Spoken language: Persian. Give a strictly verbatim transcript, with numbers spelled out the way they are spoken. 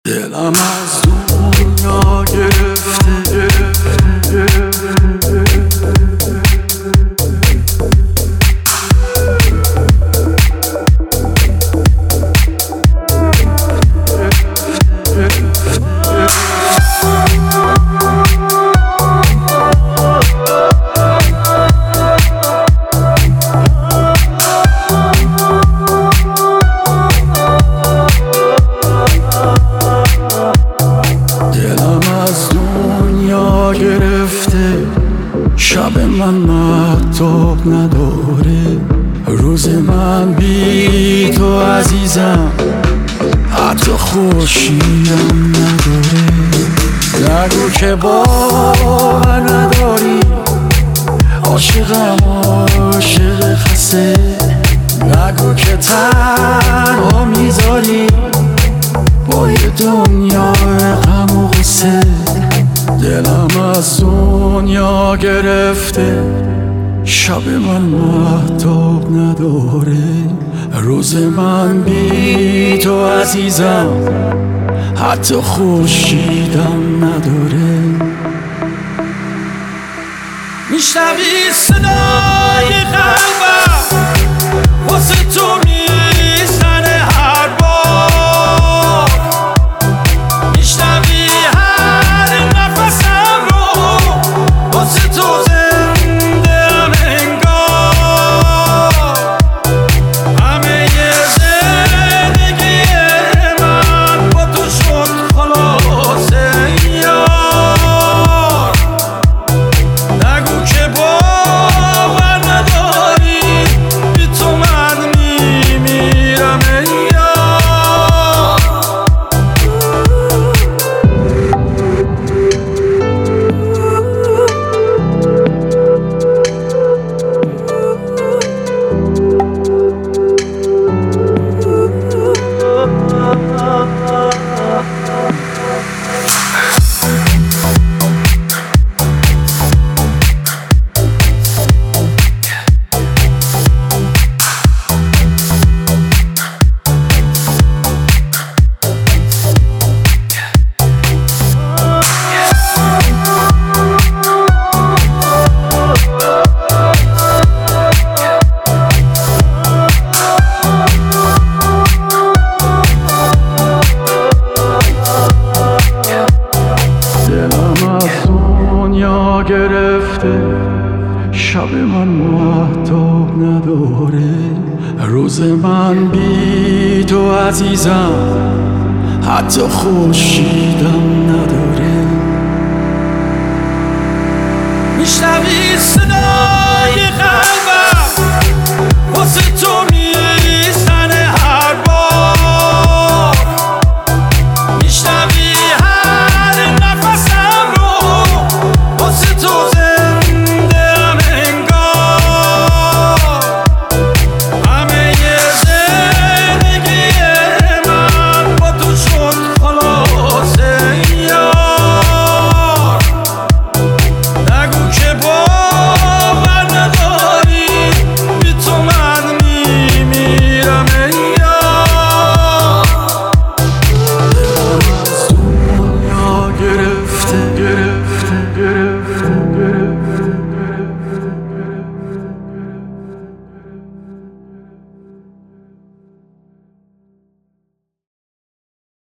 دلم از دنیا گرفته گرفته شب من مهتاب نداره، روز من بی تو عزیزم حتی خورشیدم نداره. نگو که باور نداری، عاشقم عاشق خسته. نگو که تنها میذاری با یه دنیا غم و غصه. دلم از دنیا گرفته شب من مهتاب نداره، روز من بی تو عزیزم حتی خورشیدم نداره. میشنوی صدای قلبم واسه تو میزنه هر بار، میشنوی گرفته شب من مهتاب نداره، روز من بی تو عزیزم حتی خورشیدم نداره. میشنوی صدا